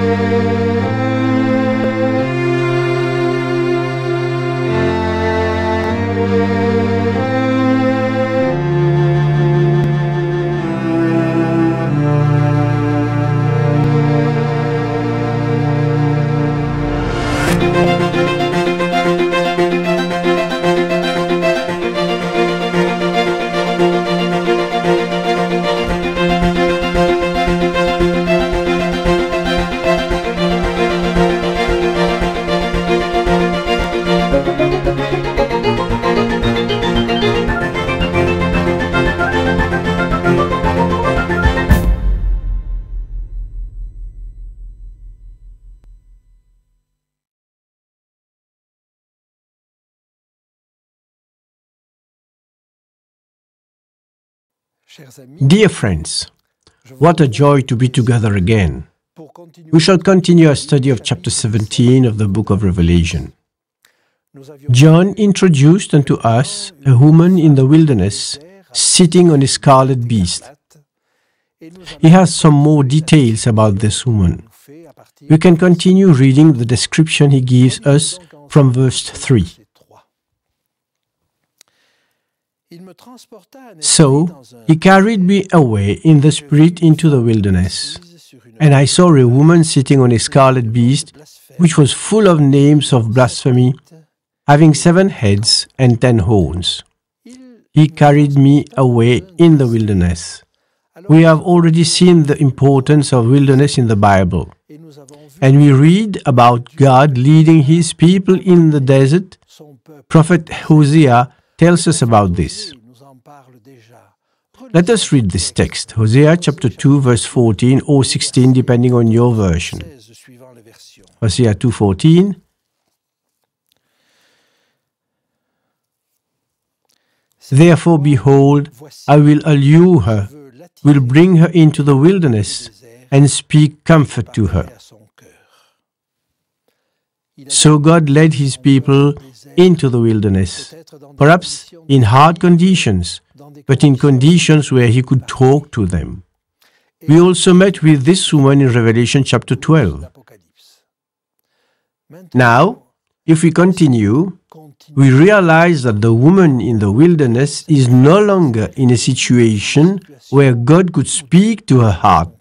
Dear friends, what a joy to be together again. We shall continue our study of chapter 17 of the book of Revelation. John introduced unto us a woman in the wilderness sitting on a scarlet beast. He has some more details about this woman. We can continue reading the description he gives us from verse 3. So he carried me away in the spirit into the wilderness, and I saw a woman sitting on a scarlet beast, which was full of names of blasphemy, having 7 heads and 10 horns. He carried me away in the wilderness. We have already seen the importance of wilderness in the Bible, and we read about God leading His people in the desert. Prophet Hosea tells us about this. Let us read this text, Hosea chapter 2, verse 14 or 16, depending on your version. Hosea 2:14. Therefore, behold, I will allure her, will bring her into the wilderness, and speak comfort to her. So God led His people into the wilderness, perhaps in hard conditions, but in conditions where He could talk to them. We also met with this woman in Revelation chapter 12. Now, if we continue, we realize that the woman in the wilderness is no longer in a situation where God could speak to her heart.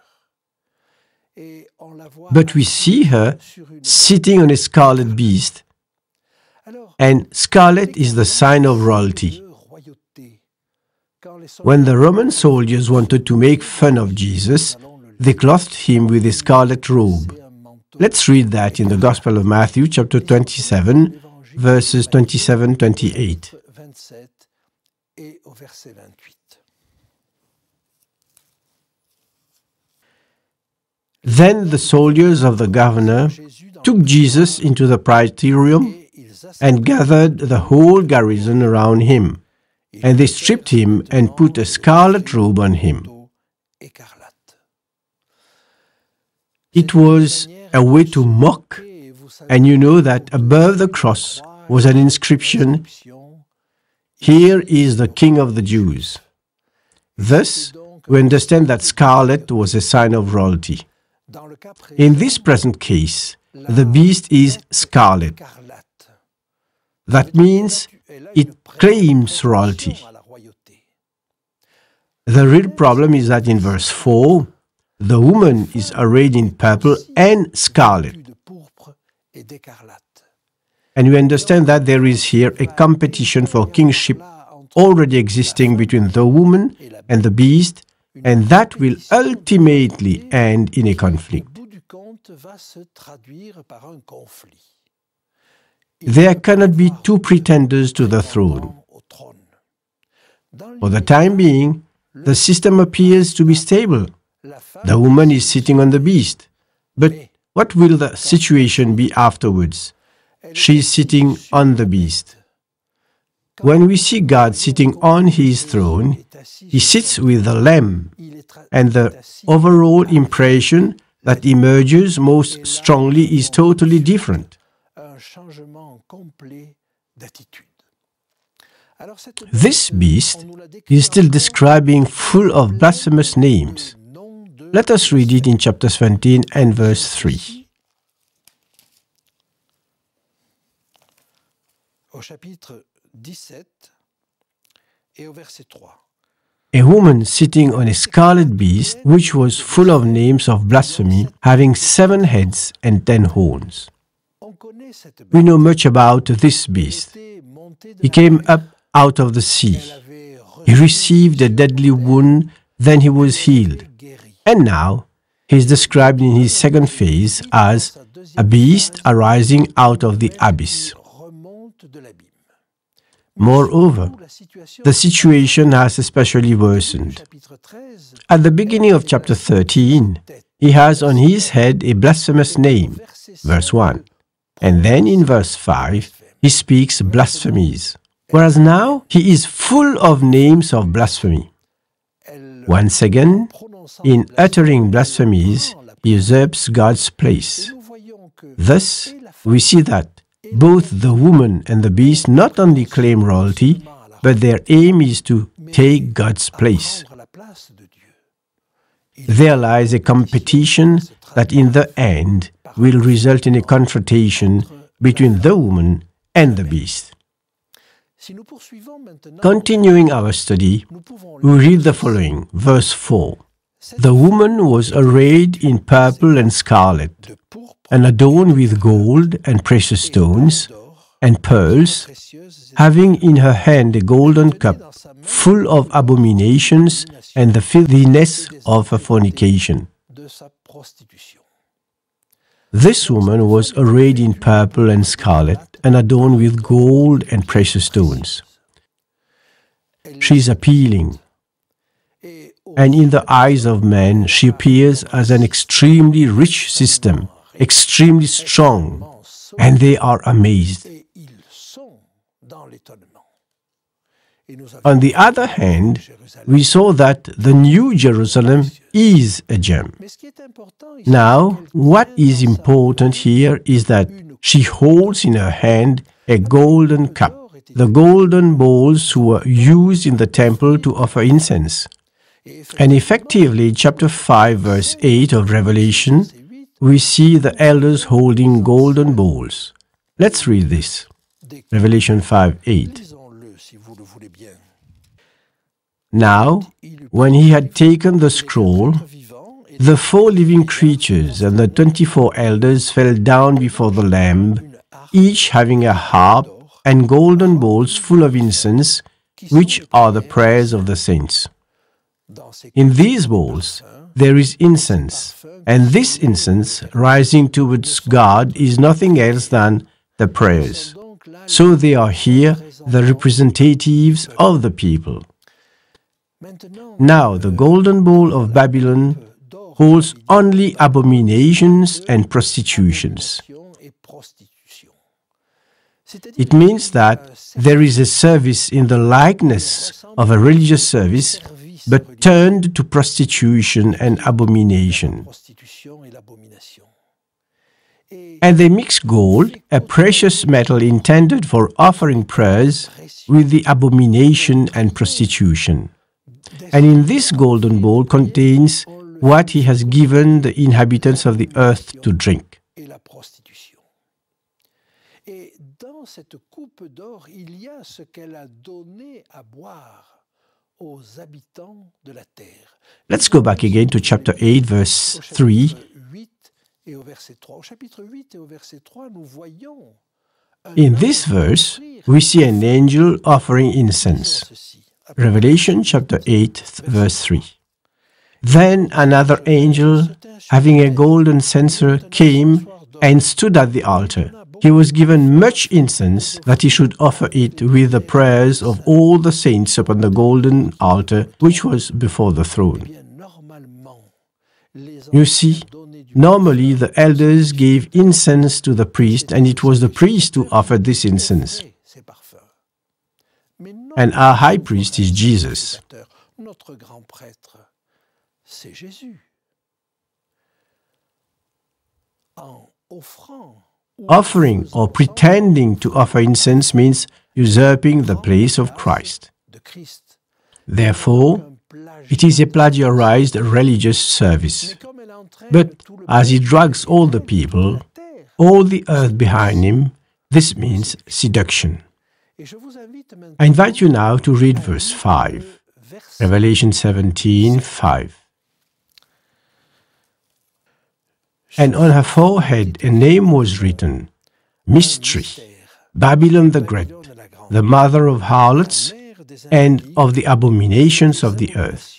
But we see her sitting on a scarlet beast, and scarlet is the sign of royalty. When the Roman soldiers wanted to make fun of Jesus, they clothed Him with a scarlet robe. Let's read that in the Gospel of Matthew, chapter 27, verses 27-28. Then the soldiers of the governor took Jesus into the praetorium and gathered the whole garrison around Him. And they stripped Him and put a scarlet robe on Him. It was a way to mock, and you know that above the cross was an inscription, "Here is the King of the Jews." Thus, we understand that scarlet was a sign of royalty. In this present case, the beast is scarlet. That means it claims royalty. The real problem is that in verse 4, the woman is arrayed in purple and scarlet. And we understand that there is here a competition for kingship already existing between the woman and the beast, and that will ultimately end in a conflict. There cannot be 2 pretenders to the throne. For the time being, the system appears to be stable. The woman is sitting on the beast. But what will the situation be afterwards? She is sitting on the beast. When we see God sitting on His throne, He sits with the Lamb, and the overall impression that emerges most strongly is totally different. This beast is still describing full of blasphemous names. Let us read it in chapter 17 and verse 3. Au chapitre 17 et au verset 3. A woman sitting on a scarlet beast, which was full of names of blasphemy, having 7 heads and 10 horns. We know much about this beast. He came up out of the sea. He received a deadly wound, then he was healed. And now, he is described in his second phase as a beast arising out of the abyss. Moreover, the situation has especially worsened. At the beginning of chapter 13, he has on his head a blasphemous name, verse 1. And then in verse 5, he speaks blasphemies. Whereas now, he is full of names of blasphemy. Once again, in uttering blasphemies, he usurps God's place. Thus, we see that both the woman and the beast not only claim royalty, but their aim is to take God's place. There lies a competition that in the end will result in a confrontation between the woman and the beast. Continuing our study, we read the following, verse 4. The woman was arrayed in purple and scarlet, and adorned with gold and precious stones and pearls, having in her hand a golden cup full of abominations and the filthiness of her fornication. This woman was arrayed in purple and scarlet and adorned with gold and precious stones. She is appealing, and in the eyes of men she appears as an extremely rich system, extremely strong, and they are amazed. On the other hand, we saw that the New Jerusalem is a gem. Now, what is important here is that she holds in her hand a golden cup, the golden bowls who were used in the temple to offer incense. And effectively, chapter 5, verse 8 of Revelation, we see the elders holding golden bowls. Let's read this. Revelation 5:8. Now, when he had taken the scroll, the 4 living creatures and the 24 elders fell down before the Lamb, each having a harp and golden bowls full of incense, which are the prayers of the saints. In these bowls there is incense, and this incense rising towards God is nothing else than the prayers. So they are here the representatives of the people. Now the golden bowl of Babylon holds only abominations and prostitutions. It means that there is a service in the likeness of a religious service, but turned to prostitution and abomination. And they mix gold, a precious metal intended for offering prayers, with the abomination and prostitution. And in this golden bowl contains what he has given the inhabitants of the earth to drink. Cette coupe d'or, il y a ce qu'elle a donné à boire aux habitants de la terre. Let's go back again to chapter 8, verse 3. In this verse, we see an angel offering incense. Revelation chapter 8, verse 3. Then another angel, having a golden censer, came and stood at the altar. He was given much incense that he should offer it with the prayers of all the saints upon the golden altar which was before the throne. You see, normally the elders gave incense to the priest, and it was the priest who offered this incense. And our high priest is Jesus. Offering or pretending to offer incense means usurping the place of Christ. Therefore, It is a plagiarized religious service. But as he drags all the people, all the earth behind him, this means seduction. I invite you now to read verse 5, Revelation 17:5. And on her forehead a name was written, Mystery, Babylon the Great, the mother of harlots and of the abominations of the earth.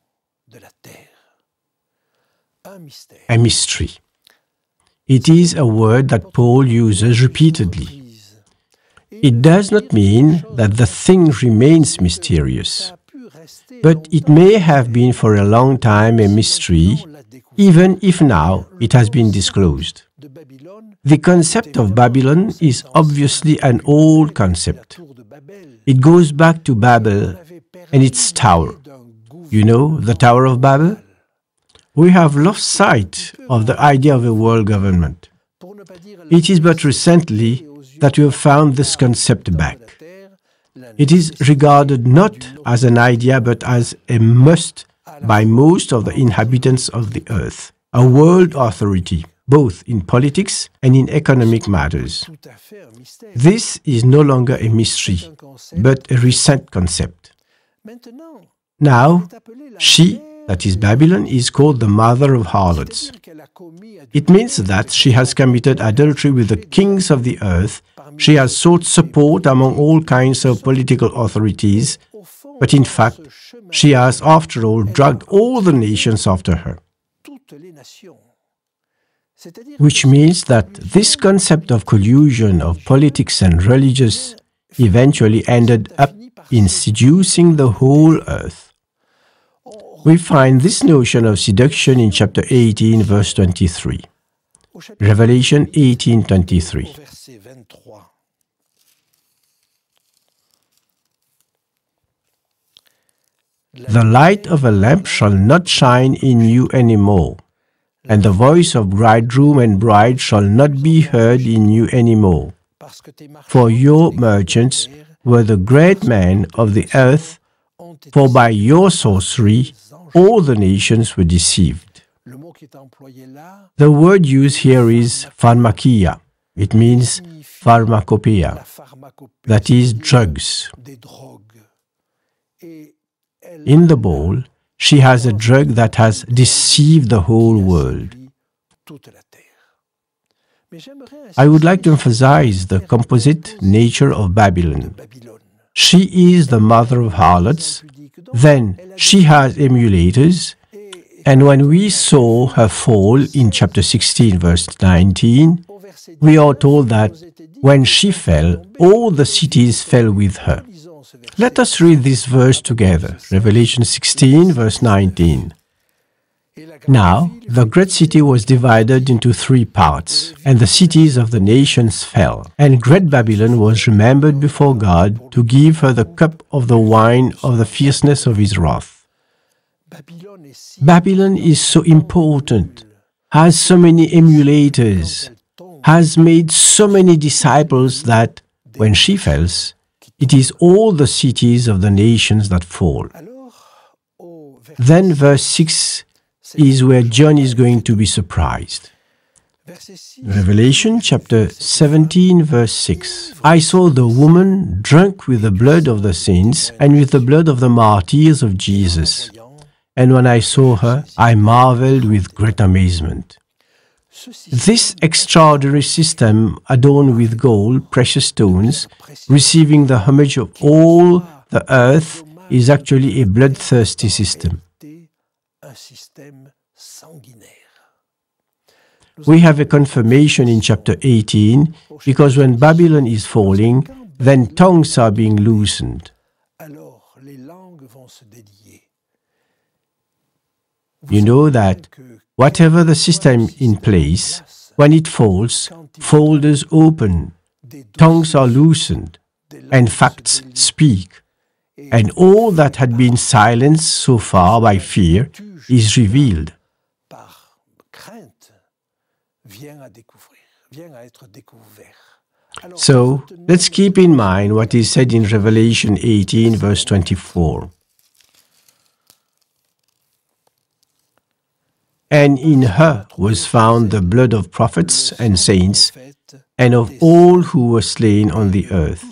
A mystery. It is a word that Paul uses repeatedly. It does not mean that the thing remains mysterious, but it may have been for a long time a mystery, even if now it has been disclosed. The concept of Babylon is obviously an old concept. It goes back to Babel and its tower. You know, the Tower of Babel? We have lost sight of the idea of a world government. It is but recently that we have found this concept back. It is regarded not as an idea but as a must by most of the inhabitants of the earth, a world authority, both in politics and in economic matters. This is no longer a mystery, but a recent concept. Now, she, that is Babylon, is called the mother of harlots. It means that she has committed adultery with the kings of the earth. She has sought support among all kinds of political authorities, but in fact, she has, after all, dragged all the nations after her. Which means that this concept of collusion of politics and religious eventually ended up in seducing the whole earth. We find this notion of seduction in chapter 18, verse 23. Revelation 18:23. The light of a lamp shall not shine in you any more, and the voice of bridegroom and bride shall not be heard in you any more. For your merchants were the great men of the earth, for by your sorcery all the nations were deceived. The word used here is pharmakia. It means pharmacopoeia, that is, drugs. In the bowl, she has a drug that has deceived the whole world. I would like to emphasize the composite nature of Babylon. She is the mother of harlots, then she has emulators, and when we saw her fall in chapter 16, verse 19, we are told that when she fell, all the cities fell with her. Let us read this verse together, Revelation 16, verse 19. Now, the great city was divided into 3 parts, and the cities of the nations fell. And great Babylon was remembered before God to give her the cup of the wine of the fierceness of his wrath. Babylon is so important, has so many emulators, has made so many disciples that, when she falls, it is all the cities of the nations that fall. Then verse 6 is where John is going to be surprised. Revelation chapter 17, verse 6. I saw the woman drunk with the blood of the saints and with the blood of the martyrs of Jesus. And when I saw her, I marveled with great amazement. This extraordinary system, adorned with gold, precious stones, receiving the homage of all the earth, is actually a bloodthirsty system. We have a confirmation in chapter 18, because when Babylon is falling, then tongues are being loosened. You know that whatever the system in place, when it falls, folders open, tongues are loosened, and facts speak, and all that had been silenced so far by fear is revealed. So, let's keep in mind what is said in Revelation 18, verse 24. and in her was found the blood of prophets and saints, and of all who were slain on the earth.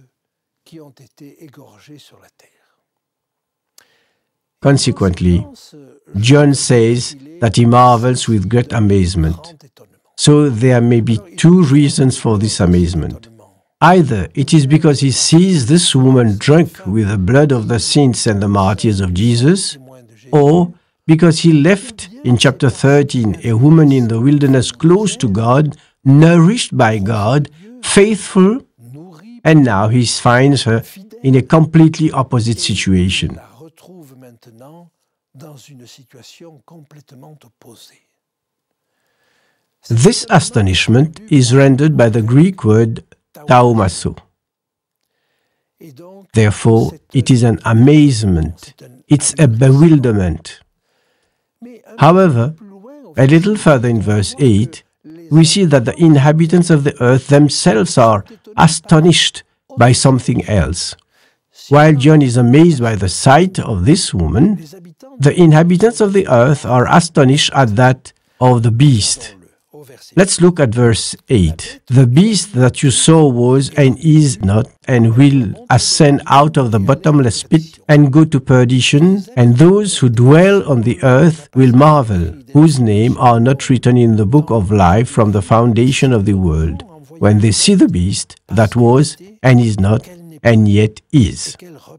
Consequently, John says that he marvels with great amazement. So there may be two reasons for this amazement. Either it is because he sees this woman drunk with the blood of the saints and the martyrs of Jesus, or because he left in chapter 13 a woman in the wilderness close to God, nourished by God, faithful, and now he finds her in a completely opposite situation. This astonishment is rendered by the Greek word taumasso. Therefore, it is an amazement, it's a bewilderment. However, a little further in verse 8, we see that the inhabitants of the earth themselves are astonished by something else. While John is amazed by the sight of this woman, the inhabitants of the earth are astonished at that of the beast. Let's look at verse 8. The beast that you saw was and is not and will ascend out of the bottomless pit and go to perdition, and those who dwell on the earth will marvel, whose names are not written in the book of life from the foundation of the world, when they see the beast that was and is not and yet is.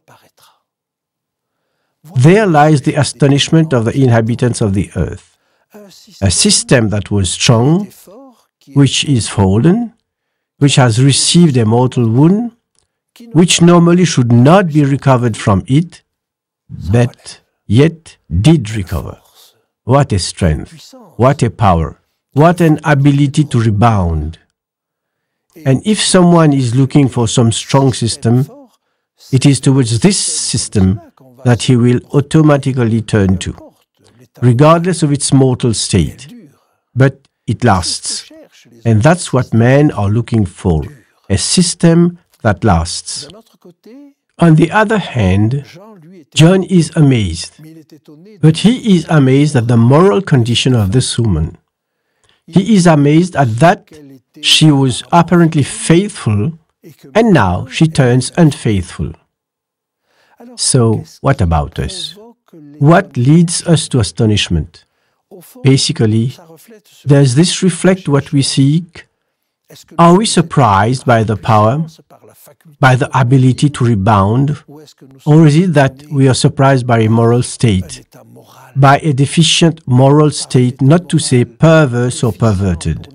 There lies the astonishment of the inhabitants of the earth. A system that was strong, which is fallen, which has received a mortal wound, which normally should not be recovered from it, but yet did recover. What a strength, what a power, what an ability to rebound. And if someone is looking for some strong system, it is towards this system that he will automatically turn to, regardless of its mortal state. But it lasts. And that's what men are looking for, a system that lasts. On the other hand, John is amazed. But he is amazed at the moral condition of this woman. He is amazed at that she was apparently faithful, and now she turns unfaithful. So, what about us? What leads us to astonishment? Basically, does this reflect what we seek? Are we surprised by the power, by the ability to rebound? Or is it that we are surprised by a moral state, by a deficient moral state, not to say perverse or perverted?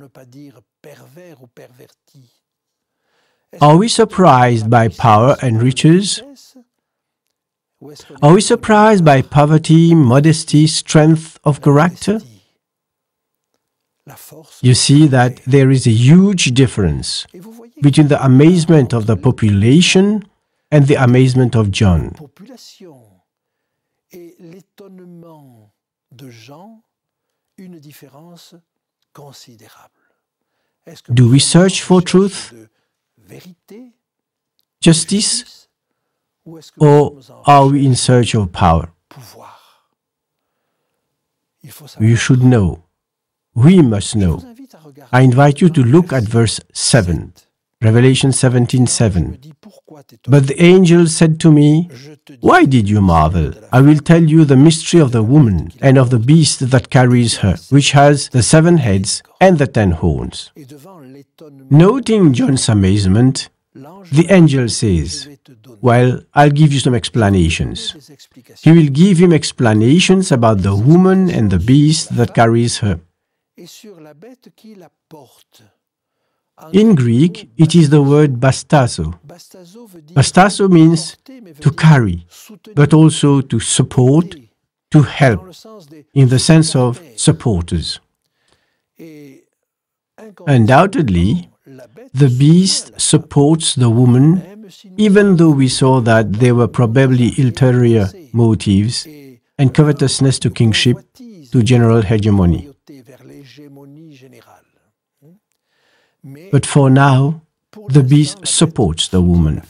Are we surprised by power and riches? Are we surprised by poverty, modesty, strength of character? You see that there is a huge difference between the amazement of the population and the amazement of John. Do we search for truth, justice, or are we in search of power? You should know. We must know. I invite you to look at verse 7, Revelation 17:7. But the angel said to me, "Why did you marvel? I will tell you the mystery of the woman and of the beast that carries her, which has the 7 heads and the 10 horns." Noting John's amazement, the angel says, "Well, I'll give you some explanations." He will give him explanations about the woman and the beast that carries her. In Greek, it is the word bastazo. Bastazo means to carry, but also to support, to help, in the sense of supporters. Undoubtedly, the beast supports the woman, even though we saw that there were probably ulterior motives and covetousness to kingship, to general hegemony. But for now, the beast supports the woman.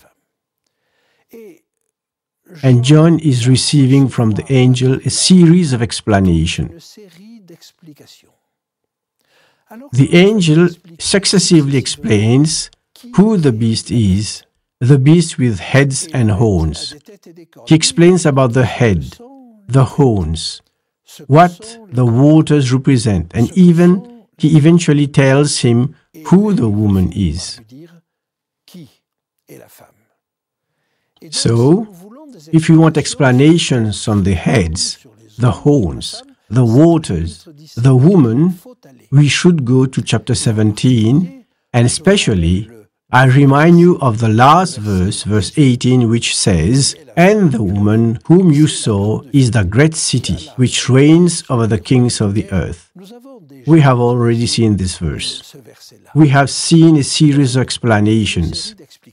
And John is receiving from the angel a series of explanations. The angel successively explains who the beast is, the beast with heads and horns. He explains about the head, the horns, what the waters represent, and even he eventually tells him who the woman is. So, if you want explanations on the heads, the horns, the waters, the woman, we should go to chapter 17, and especially, I remind you of the last verse, verse 18, which says, "And the woman whom you saw is the great city, which reigns over the kings of the earth." We have already seen this verse. We have seen a series of explanations.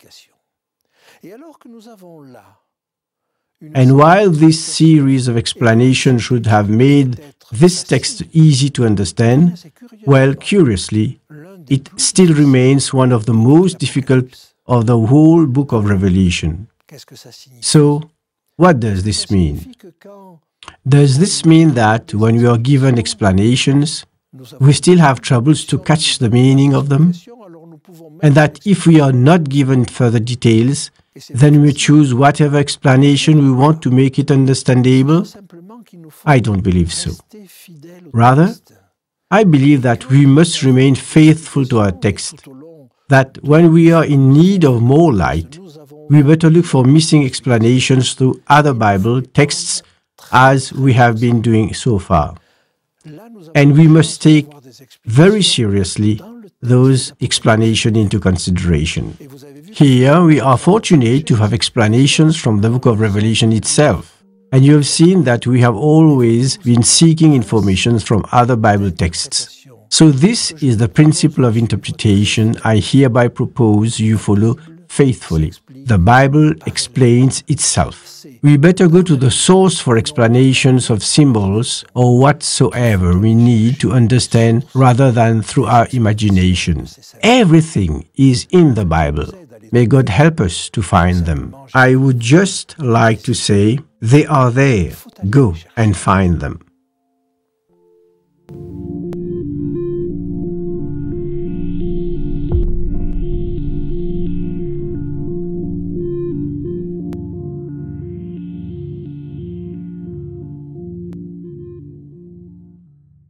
And while this series of explanations should have made this text easy to understand, well, curiously, it still remains one of the most difficult of the whole book of Revelation. So, what does this mean? Does this mean that when we are given explanations, we still have troubles to catch the meaning of them? And that if we are not given further details, then we choose whatever explanation we want to make it understandable? I don't believe so. Rather, I believe that we must remain faithful to our text, that when we are in need of more light, we better look for missing explanations through other Bible texts as we have been doing so far. And we must take very seriously those explanations into consideration. Here we are fortunate to have explanations from the book of Revelation itself. And you have seen that we have always been seeking information from other Bible texts. So this is the principle of interpretation I hereby propose you follow faithfully. The Bible explains itself. We better go to the source for explanations of symbols or whatsoever we need to understand rather than through our imagination. Everything is in the Bible. May God help us to find them. I would just like to say, they are there. Go and find them.